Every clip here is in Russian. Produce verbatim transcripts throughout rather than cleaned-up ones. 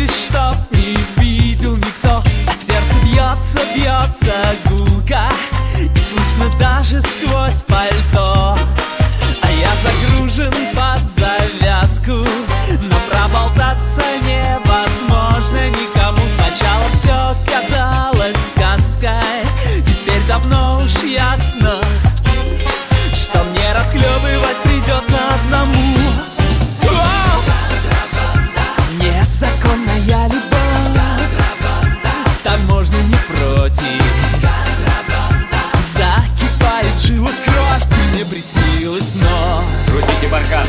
чтоб не видел никто. А сердце бьется, бьется гулко, и слышно даже сквозь пальто. А я загружен под завязку, но проболтаться невозможно никому. Сначала все казалось сказкой, теперь давно уж ясно, что мне расхлебывать придется одному. Незаконная любовь, там можно не против. Закипает в жилах кровь, ты мне приснилась вновь. Крутите бархан.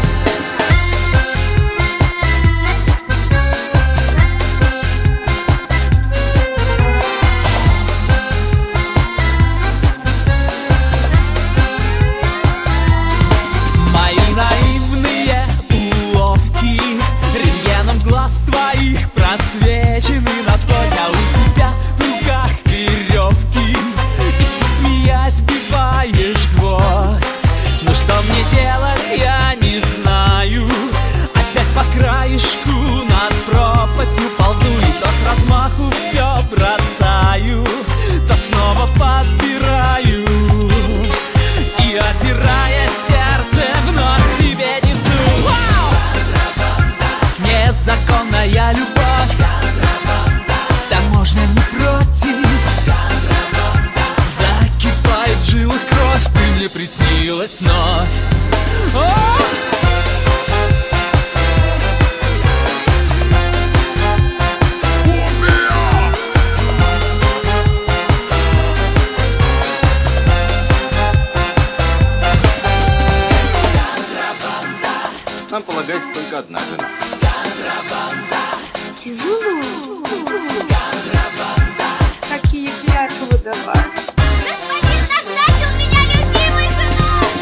Мои наивные уловки рентгеном глаз твоих просвечены насквозь. А у тебя в руках веревки, и ты, смеясь, вбиваешь гвоздь. Ну что мне делать, я не знаю. Опять по краешку над пропастью ползу, и то с размаху все бросаю, то снова подбираю, и, отирая сердце, вновь тебе несу. Вау! Незаконная любовь, там можно не против. Закипает в жилах кровь, ты мне приснилась вновь. О! Нам полагается только одна жена. Тяжело. Какие клятвы давать? Господин назначил меня любимой женой!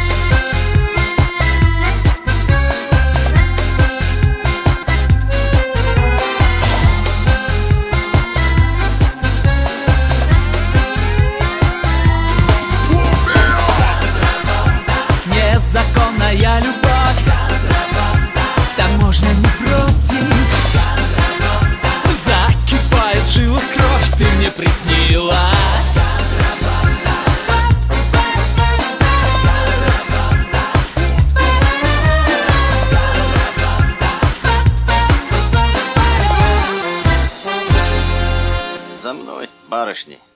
Незаконная любовь, там можно не против. Закипает в жилах кровь, ты мне приснилась. За мной, барышни.